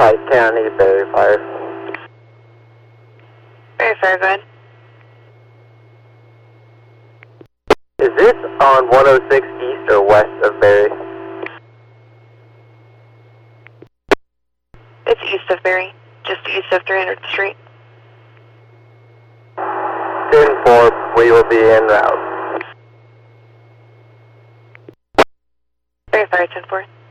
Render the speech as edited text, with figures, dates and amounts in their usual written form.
Pike 10, I need Berry Fire. Berry Fire, go ahead. Is this on 106 east or west of Berry? It's east of Berry, just east of 300th Street. 10-4, we will be en route. Berry Fire 10-4.